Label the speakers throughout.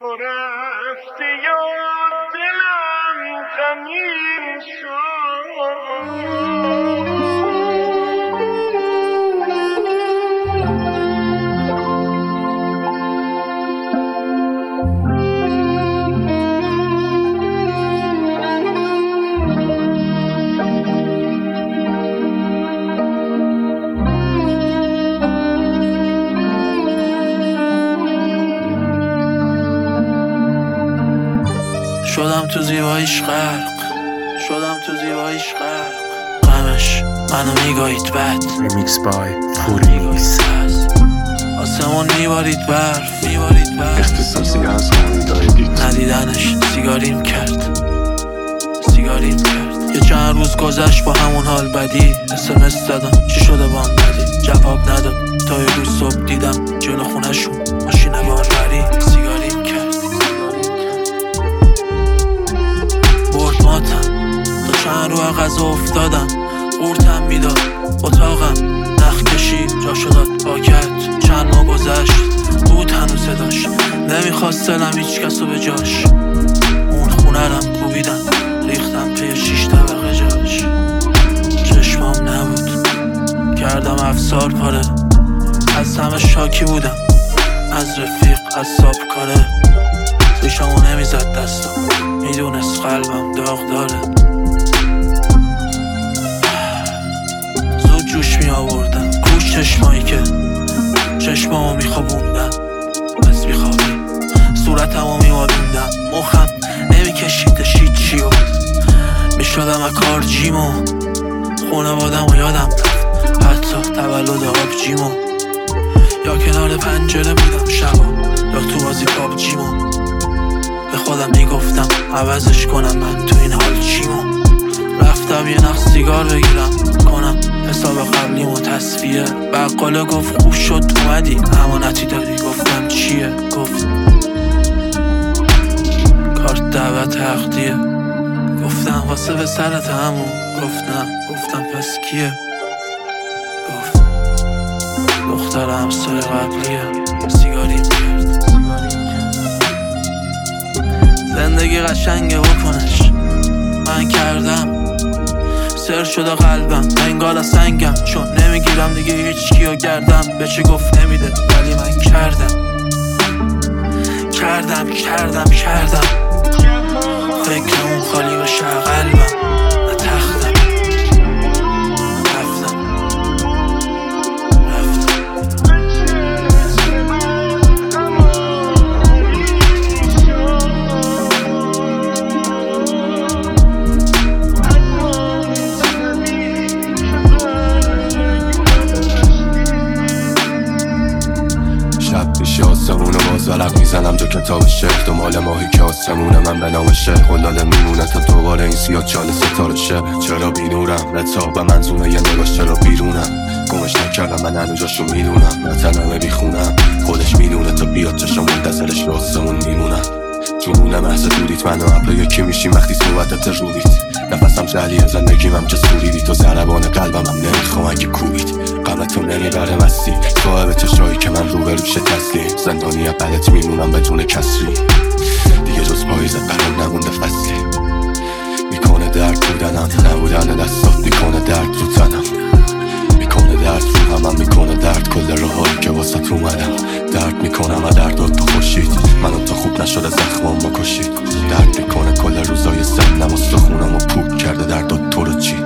Speaker 1: رفتی و دلم غمین شد.
Speaker 2: شدم تو زیباییش غرق، شدم تو زیباییش غرق. غمش منو میگاهید بد.
Speaker 3: Remix by فوریس.
Speaker 2: آسمون میبارید برف، میبارید برف.
Speaker 3: اختصاصی از همیدای دید.
Speaker 2: ندیدنش سیگاریم کرد، سیگاریم کرد. یه چند روز گذشت با همون حال بدی. SMS دادم چی شده بام بدی، جواب نداد تا یه روز صبح دیدم جلو خونشون ماشین باربری سیگاریم کرد. برد ماتم تا چند رو غذا افتادم، قورتم میداد اتاقم نخ کشید جاشو داد پاکت. چند ماه گذشت بود هنوز صداش، نمیخواست دلم هیچ کسو به جاش. اون خونه رم کوبیدم ریختم توی 6 طبقه جاش. چشمام نبود کردم افسار پاره، از همه شاکی بودم، از رفیق از ساب کاره. ریشمو نمیزد دستم، میدونست قلبم داغ داره. زود جوش می آوردم کوش چشمایی که چشمامو میخوابوندن. از بیخوابی صورتمو میمالوندم، مخم نمیکشیدش هیچیو. میشدم اکار جیمو، خونوادمو یادم رفت، حتی تولد آبجیمو. یا کنار پنجره بودم شبا، یا تو بازی پابجیمو. به خودم میگفتم عوضش کنم من تو این حال چیمو. رفتم یه نخ سیگار بگیرم کنم حساب قبلیمو تصفیه. بقاله گفت خوب شد اومدی امانتی داری، گفتم چیه؟ گفت کارت دعوت عقدیه. گفتم واسه به سرت همون. گفتم پس کیه؟ گفت دختر همسایه قبلیه سیگاریم کرد. زندگی قشنگه بکنش، من کردم سر شده قلبم، انگار از سنگم، چون نمیگیرم دیگه هیچ کیو گردم. به چی گفت نمیده ولی من کردم فکر اون خالی بشه قلبم، نه تختم.
Speaker 4: آسمونو باز ورق میزنم جو کتاب شعر، دنبال ماهی که آسمونه من به نام شعر. قلاده میمونه تا دوباره این سیاه چال ستاره شه. چرا بینورم رتاب و منظومه یه نگاش، چرا بیرونم گمش نکردم من هنو جاشو میدونم. وطنمه بیخونم خودش میدونه تا بیاد چشم منتظرش به آسمون میمونم. جنونه محض دودیت منو ابرا یکی میشیم وقتی صحبتت رویت. نفسم جلیه زندگیمم که سوریدی تو زربان قلبمم نمیخوام اگه کوبید. غمتو نمیبره مستی صاحب چشایی که من روبروش تسلیم. زندانی قلت میمونم بدون کسری، دیگه جز پاییز قرار نمونده فصلی. میکنه درد بودنم نبودن دستات، میکنه درد رو تنم، میکنه درد رو همم، میکنه درد کل راهایی که واسه تو اومدم. درد میکنم و دردات تو خوشید، منو تا خوب نشده زخمام با کشید. درد میکنه کل روزای سنم و سخونم و پوک کرده دردات تو رو چی.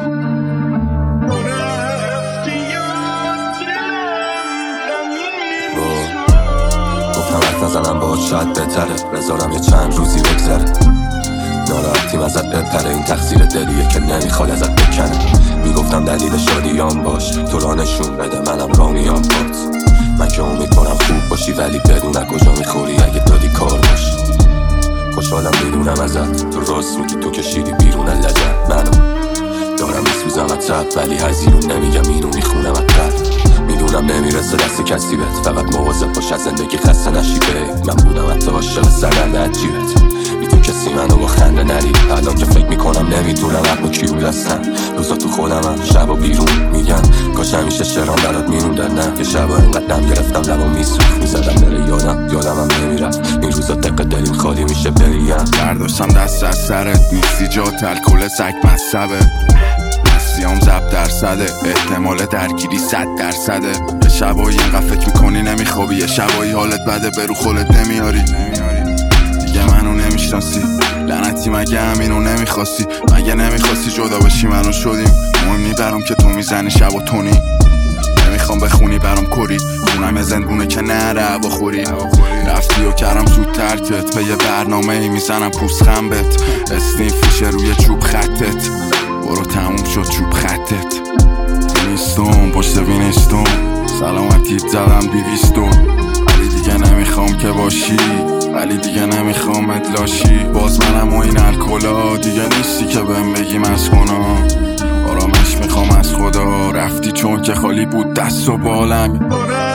Speaker 4: گفتم حرف نزنم باهات شاید بهتره، بذارم یه چند روزی بگذره. ناراحتیم ازت بهتره، این تقصیر دلیه که نمیخواد ازت بکنه. میگفتم دلیل شادیام باش، تو را نشون بده منم رامیام بات. من که امیدوارم خوب باشی ولی بدون کجا میخوری اگه دادی کار باش. خوشحالم میدونم ازت، تو راست میگی تو کشیدی بیرون لجن. منو دارم میسوزم ازت ولی هزیون نمیگم اینو میخونم ازت. میدونم نمیرسه دست کسی بهت، فقط مواظب باش از زندگی خسته نشی. من بودم حتی عاشق سرگرد عجیبت، بی تو کسی میپرسی منو با خنده نری. الان که فکر میکنم نمیدونم عقل کی بود اصلا. روزا تو خودمم شب و بیرون میگن کاش همیشه شعرام برات میروندن. نه یه شب اینقدر دم گرفتم لبا میسوخت میزدم بره یادمم نمیرفت. این روزا دقیقه دلیم خالی میشه بریم.
Speaker 5: برداشتم دست از سرت نیستی جات الکل سگ مصبه. نسیام ضبط درصده احتمال درگیری 100%. یه شبایی اینقدر فکر میکنی نمیخوابی. یه شبایی حالت بده برو خولت نمیاری. دیگه منو نمیشناسی لعنتی مگه همینو نمیخواستی؟ مگه نمیخواستی جدا بشی منو شدیم. مهم نی برام که تو میزنی شب و تونی. نمیخوام بخونی برام کری. خونم زندونه که نره هوا خوری. رفتی و کردم زود ترکت. به یه برنامه میزنم پوست خنبت. اسنیم فیشه روی چوب خطت. برو تموم شد چوب خطت. وینستون پشت وینستون سلامتیت زدم 200. ولی دیگه نمیخوام که باشی. ولی دیگه نمیخوام ادلاشی. باز منم و این الکلا دیگه نیستی که بهم بگی مسکونا. آرامش میخوام از خدا. رفتی چون که خالی بود دست و بالم.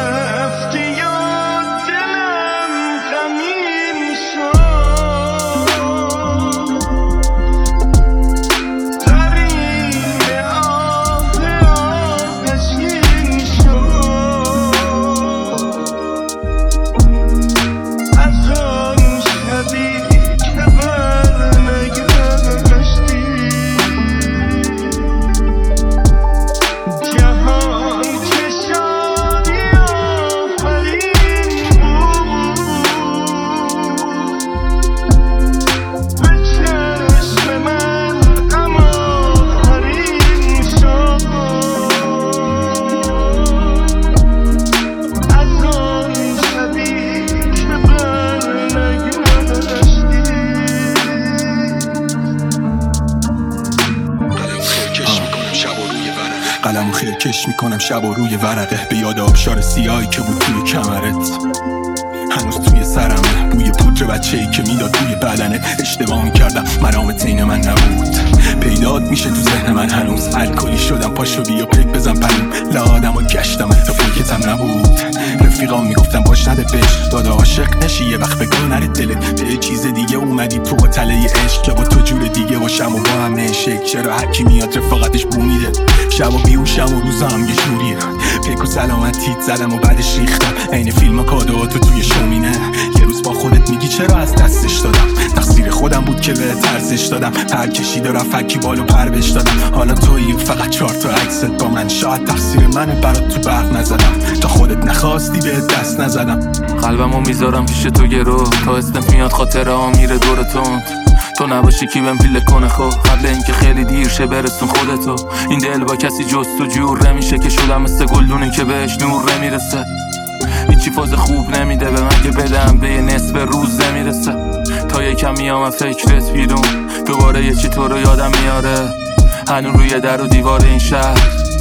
Speaker 6: قلمو خیلی کش میکنم شب و روی ورقه. به یاد آبشار سیاهی که بود توی کمرت. هنوز توی سرمه بوی پودر بچه‌ای که میداد توی بدنه. اشتباه میکردم مرامت این من نبود. پیدات میشه تو ذهن من هنوز. الکلی شدم پاشو بیا پیک بزن پلوم. لادم و گشتم تا فکرتم نبود. رفیقام میگفتم باش نده بش. دادا عاشق نشی یه وقت بگاه نره دلت. به چیز دیگه اومدی تو با تله عشق. که با تو جور دیگه باشم و با هم نشک. چرا هرکی میاد رفاقتش بونیده. شب و بیوشم و روزا هم یه جوریه. فکر و سلامتیت زدم و بعدش ریختم. عین فیلم و کادواتو توی شومینه. یه روز با خودت میگی چرا از دستش دادم. تقصیر خودم بود که به ترسش دادم. پر کشید و رفت کی بالو پر بش دادم. حالا تویی فقط 4 تا عکست با من. شاید تقصیر منه برات تو برق نزدم. تا خودت نخواستی به دست نزدم.
Speaker 2: قلبمو میذارم پیش تو گرو. تا اسمت میاد خاطره ها میره دورتون. تو نباشی کی بهم پیله کنه خو. قبل اینکه خیلی دیر شه برسون خودتو. این دل با کسی جز تو جور نمیشه. که شدم مثل گلدونی که بهش نور نمیرسه. هیچی فاز خوب نمیده به من که بدم به یه نصف روز نمیرسه. تا یکم میام فکرت بیرون. دوباره یه چی تو رو یادم میاره. هنوز روی در و دیوار این شهر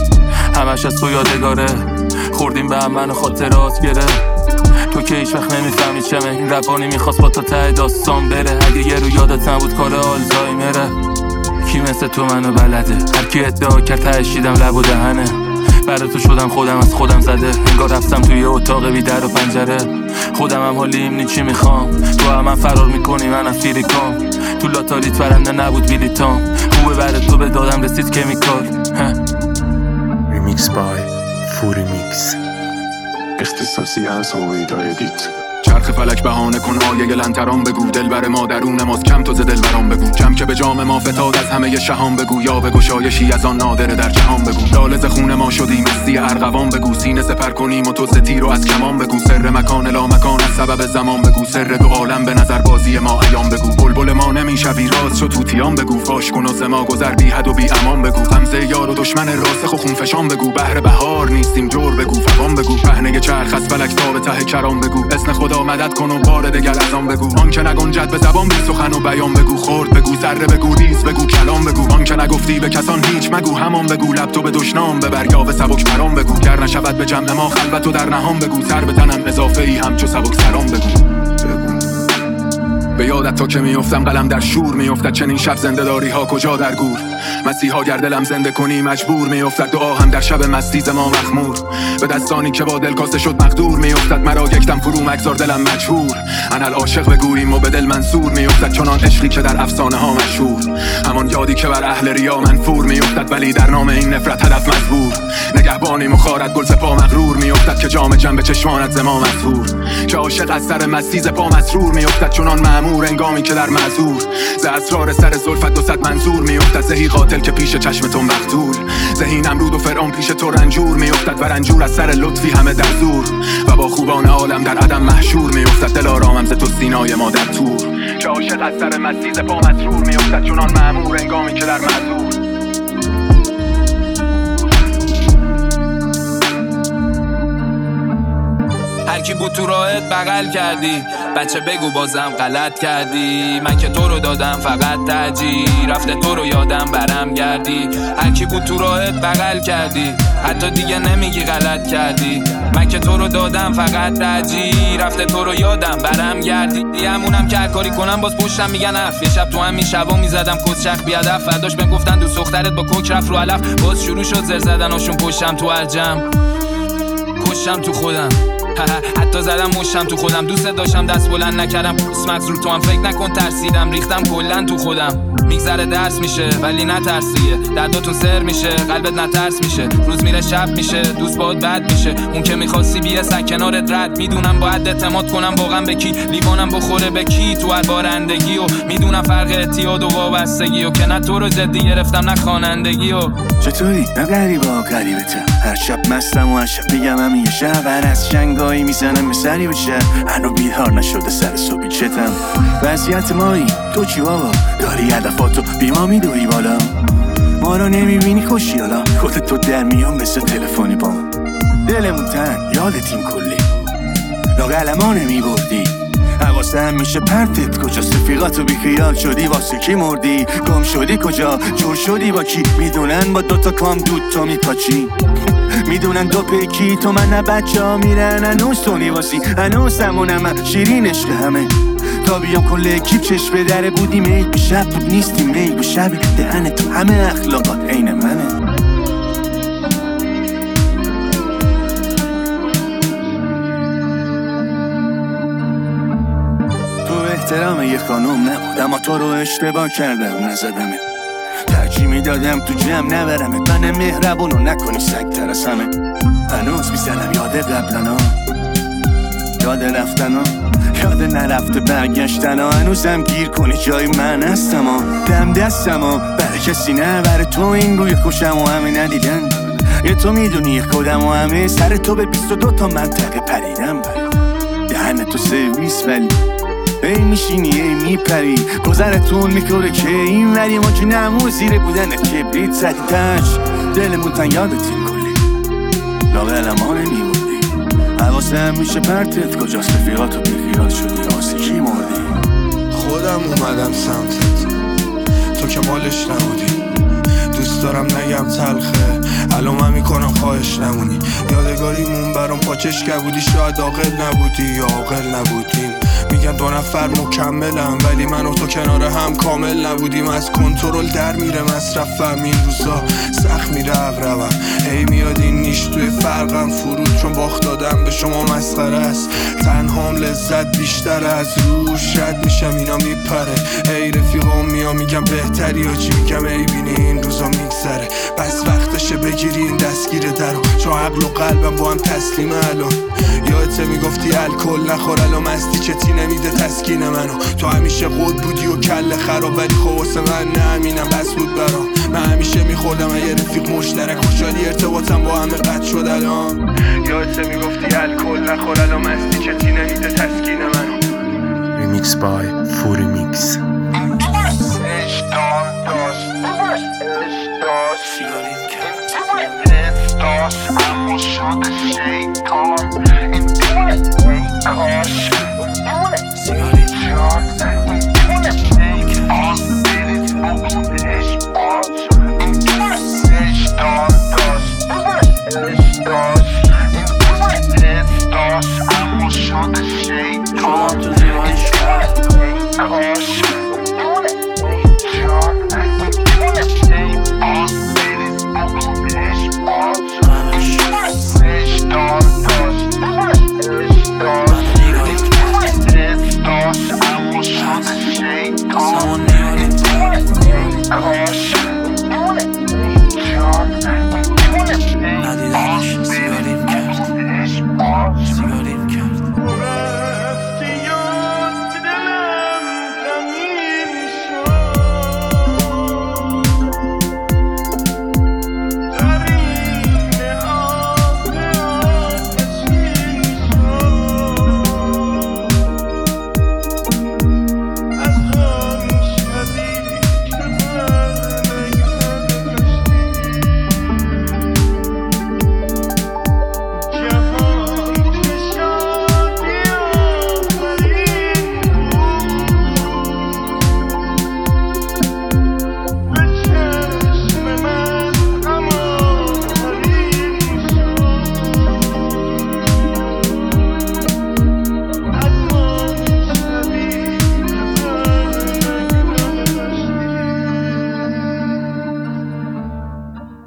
Speaker 2: همش از تو یادگاره. خوردیم به هم منو خاطرات گره. تو که هیچ وقت نمیفهمی چمه. این ربانی میخواست با تا ته داستان بره. اگه یه رو یادت نبود کار آلزایمره. کی مثل تو منو بلده. هر کی ادعا کرد تهشیدم لب و دهنه. برای تو شدم خودم از خودم زده. انگار رفتم توی اتاق بی در و پنجره. خودم هم حالیم نی چی میخوام. تو هم من فرار میکنی من از فیریکام. تو لاتاریت برنده نبود بیلیتام. خوبه برای تو به دادم رسید کمیکال.
Speaker 3: ریمیکس بای فوری میکس. اختصاصی از هویدا ادیت.
Speaker 7: چرخ فلک بهانه کن آیه لنتران بگو. دلبر ما درون ماست کم تو ز دلبران بگو. کم که به جام ما فتاد از همه شهان بگو. یا به گشایشی از آن نادره در جهان بگو. لالز خون ما شدیم مستی ارغوان بگو. سینه سپر کنیم و تو ز تیر و از کمان بگو. سر مکان لا مکان از سبب زمان بگو. سر دو عالم به نظر بازی ما عیان بگو. بلبل ما نمیشوی راز شو توتیان بگو. فاش کن از ما گذر بی حد و بی امان بگو. غمزه یار و دشمن راسخ و خون فشان بگو. بهر بهار نیستیم جور بگو. فغان بگو. پهنه چرخ از فلک تا به ته کران بگو. اسم خدا مدد کن و بار دگر از آن بگو. آن که نگنجد به زبان بی سخن و بیان بگو. خورد بگو ذره بگو ریز بگو کلام بگو. آن که نگفتی به کسان هیچ مگو همان بگو. لب تو به دشنام ببر یا به سبک پرام بگو. گر نشود به جمع ما خلوت و در نهان بگو. سر به تنم اضافه ای همچو سبک سرام بگو. به یادت تا که میافتم قلم در شور میافتد. چنین شب زنده داری ها کجا در گور. مسیحا گر دلم زنده کنی مجبور میافتد دعا هم در شب مستی ز ما مخمور. به دستانی که با دل کاسته شد مقدور میافتد مرا یک دم فرو مگذار دلم مجبور. انا العاشق بگوییم و به دل منصور میافتد چنان عشقی که در افسانه ها مشهور. همان یادی که بر اهل ریا منفور میافتد ولی در نام این نفرت هدف مجبور. نگهبانی مخارت گل سپا مغرور میافتد که جام جم به چشمانت ز ما مظهور. که عاشق از سر مستی ز پا مسرور میافتد چنان مأمور انگامی که در معذور. ز اسرار سر زلفت 200 منظور میافتد زهی قاتل که پیش چشم تو مقتول. زهی نمرود و فرعون پیش تو رنجور میافتد و رنجور از سر لطفی همه در زور. و با خوبان عالم در عدم محشور میافتد دل آرامم ز تو سینای ما در تور. که عاشق از سر مستی ز پا مسرور میافتد چنان مأمور انگامی که در معذور.
Speaker 8: هرکی بود تو راهت بغل کردی بچه بگو بازم غلط کردی. من که تو رو دادم فقط ترجیح رفته تو رو یادم برم گردی. هرکی بود تو راهت بغل کردی حتی دیگه نمیگی غلط کردی. من که تو رو دادم فقط ترجیح رفته تو رو یادم برم گردی. همونم که هر کاری کنم باز پشتم میگن اف. یه شب تو همین شبا میزدم کس چخ بیادف. فرداش بهم گفتن دوست دخترت با کوک رفت رو علف. باز شروع شد زر زدناشون پشتم تو الجم کشم تو خودم حتی زدم مشتم تو خودم. دوست داشتم دست بلند نکردم اسمت رو تو هم فکر نکن ترسیدم ریختم کلن تو خودم. میگذره درس میشه ولی نترسیه درداتون سر میشه قلبت نترس میشه. روز میره شب میشه دوست باهات بد میشه. اون که میخواستی بیه سگ کنارت رد. میدونم باید اعتماد کنم واقعا به کی. لیوانم بخوره به کی تو هر بارندگی. و میدونم فرق اعتیاد و وابستگی. و که نه تو رو جدی گرفتم نه خوانندگی. و
Speaker 9: چطوری؟ نه غریبا غریبتم. هر شب مستم و هر شب میگم همین یه شب. هر از شنگایی میزنم به سری بشه. هنو بیدار نشده سر صبحی چتم. وضعیت مایی تو چی بابا؟ داری هدفاتو بی ما میدوی بالا. ما رو نمیبینی خوشی حالا. خودت تو در میان مثل تلفنی با دلمون تنگ یادتیم کلی. لاغلما نمیبردی حواسم میشه پرتت کجاست. رفیقاتو بیخیال شدی واسه کی مردی. گم شدی کجا جور شدی با کی. میدونن با دوتا کام دود تو میپاچی. میدونن دو پیکی تو من نه بچه ها میرن. هنوز تو نیواسی هنوز همونم شیرین عشق همه. تا بیام کل اکیب چشم به دره بودی. میل به شب بود نیستی میل به شبی. دهن تو همه اخلاقات عین منه. تو احترام یه خانوم نبود اما تو رو اشتباه کردم نزدمت. ترجیح میدادم تو جمع نبرمت. من مهربونو نکنی سگ تر از همه. هنوز میزنم یاد قبلنا یاد رفتنا یاد نرفته برگشتنا. هنوزم گیر کنی جای من هستم دم دستم برای کسی نه برای تو این روی خوشم و همه ندیدن. یه تو میدونی خودم و همه سر تو به 22 تا منطقه پریدم. دهن تو سرویس ولی ای میشینی ای میپری. گذرتون میکنه که این ولی ما که نمو زیر بودن کبریت زدی تش. دلمون تن یادتیم کلی لاغلما نمیبردی. حواسم میشه پرتت کجاست. رفیقاتو بیخیال شدی واسه کی مردی.
Speaker 10: خودم اومدم سمتت تو که مالش نبودی. دوست دارم نگم تلخه الان من میکنم خواهش نمونی. یادگاریمون برام پاچش بودی. شاید عاقل نبودی یا عاقل نبودیم. میگن 2 نفر مکملم ولی من و تو کنار هم کامل نبودیم. از کنترل در میره مصرفم این روزا سخت میره اقربم. هی میاد این نیش توی فرقم فرود چون باخت دادم به شما مسخره است. تنهام لذت بیشتره از روش رد میشم اینا میپره. هی رفیقام میام میگم بهتری یا چی میگم ای بینی این روزا میگذره. پس وقتشه بگیری این دستگیر درو چون عقل و قلبم با هم تسلیم الان. یادت میگفتی الکل نخور الان مستی چتی نمیده تسکین منو. تو همیشه خود بودی و کل خراب ولی خب واسه من نمینم بس بود برام. من همیشه میخوردم یه رفیق مشترک خوشحالی ارتباطم با همه قطع شد الان. یادت میگفتی الکل نخور الان مستی چتی نمیده تسکین منو.
Speaker 3: Remix by Furimix.
Speaker 1: اما شده شیطان این دل کار